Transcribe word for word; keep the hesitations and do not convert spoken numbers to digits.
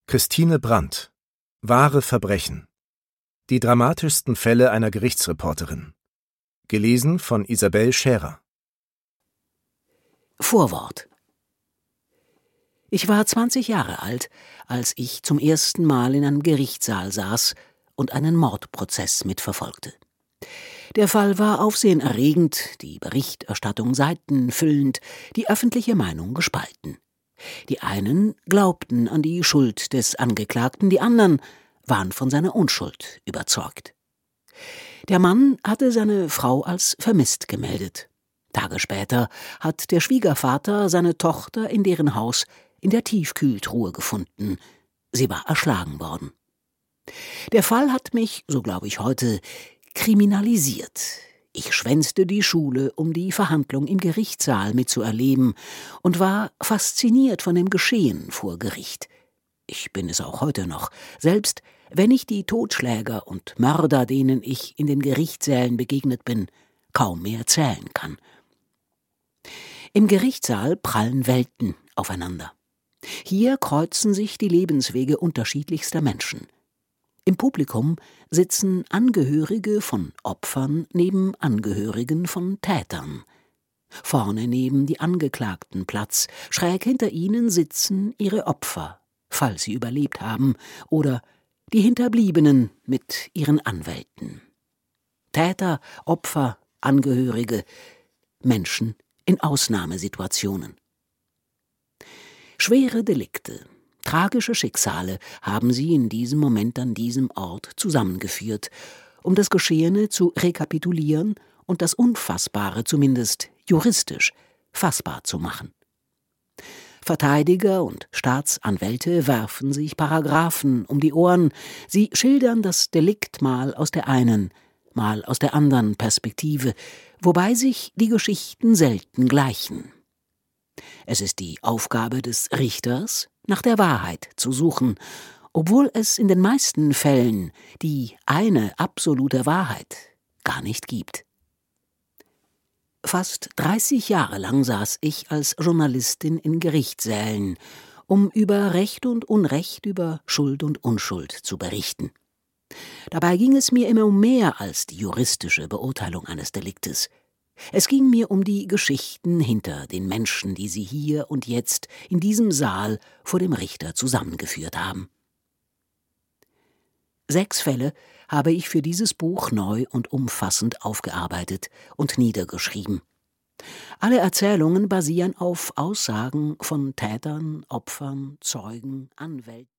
Christine Brandt. Wahre Verbrechen. Die dramatischsten Fälle einer Gerichtsreporterin. Gelesen von Isabel Scherer. Vorwort. Ich war zwanzig Jahre alt, als ich zum ersten Mal in einem Gerichtssaal saß und einen Mordprozess mitverfolgte. Der Fall war aufsehenerregend, die Berichterstattung seitenfüllend, die öffentliche Meinung gespalten. Die einen glaubten an die Schuld des Angeklagten, die anderen waren von seiner Unschuld überzeugt. Der Mann hatte seine Frau als vermisst gemeldet. Tage später hat der Schwiegervater seine Tochter in deren Haus in der Tiefkühltruhe gefunden. Sie war erschlagen worden. Der Fall hat mich, so glaube ich heute, kriminalisiert. Ich schwänzte die Schule, um die Verhandlung im Gerichtssaal mitzuerleben und war fasziniert von dem Geschehen vor Gericht. Ich bin es auch heute noch, selbst wenn ich die Totschläger und Mörder, denen ich in den Gerichtssälen begegnet bin, kaum mehr zählen kann. Im Gerichtssaal prallen Welten aufeinander. Hier kreuzen sich die Lebenswege unterschiedlichster Menschen. Im Publikum sitzen Angehörige von Opfern neben Angehörigen von Tätern. Vorne nehmen die Angeklagten Platz, schräg hinter ihnen sitzen ihre Opfer, falls sie überlebt haben, oder die Hinterbliebenen mit ihren Anwälten. Täter, Opfer, Angehörige, Menschen in Ausnahmesituationen. Schwere Delikte, tragische Schicksale haben sie in diesem Moment an diesem Ort zusammengeführt, um das Geschehene zu rekapitulieren und das Unfassbare zumindest juristisch fassbar zu machen. Verteidiger und Staatsanwälte werfen sich Paragraphen um die Ohren, sie schildern das Delikt mal aus der einen, mal aus der anderen Perspektive, wobei sich die Geschichten selten gleichen. Es ist die Aufgabe des Richters, nach der Wahrheit zu suchen, obwohl es in den meisten Fällen die eine absolute Wahrheit gar nicht gibt. Fast dreißig Jahre lang saß ich als Journalistin in Gerichtssälen, um über Recht und Unrecht, über Schuld und Unschuld zu berichten. Dabei ging es mir immer um mehr als die juristische Beurteilung eines Deliktes. Es ging mir um die Geschichten hinter den Menschen, die sie hier und jetzt in diesem Saal vor dem Richter zusammengeführt haben. Sechs Fälle habe ich für dieses Buch neu und umfassend aufgearbeitet und niedergeschrieben. Alle Erzählungen basieren auf Aussagen von Tätern, Opfern, Zeugen, Anwälten.